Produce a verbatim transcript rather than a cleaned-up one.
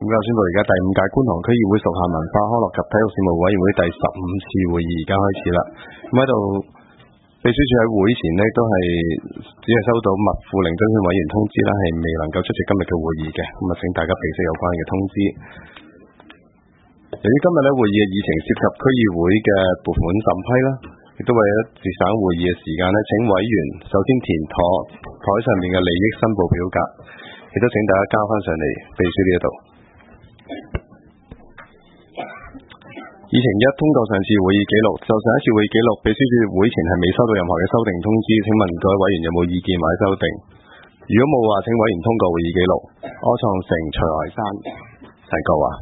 咁就宣布而家第五屆觀塘區議會屬下文化康樂及體育事務委員會第十五次會議而家開始啦。咁喺度秘書處喺會前呢都係只係收到麥富寧增選委員通知啦，係未能夠出席今日嘅會議嘅。咁啊，請大家備悉有關嘅通知。由於今日咧會議嘅議程涉及區議會嘅撥款審批啦，亦都為咗節省會議嘅時間咧，請委員首先填妥台上面嘅利益申報表格，亦都請大家交翻上嚟秘書呢一度。議程一，通過上次會議記錄，就上一次會議記錄，秘書處會前係未收到任何嘅修訂通知，請問各位委員有冇意見或者修訂？如果冇話，請委員通過會議記錄。柯創盛、徐海山提過話。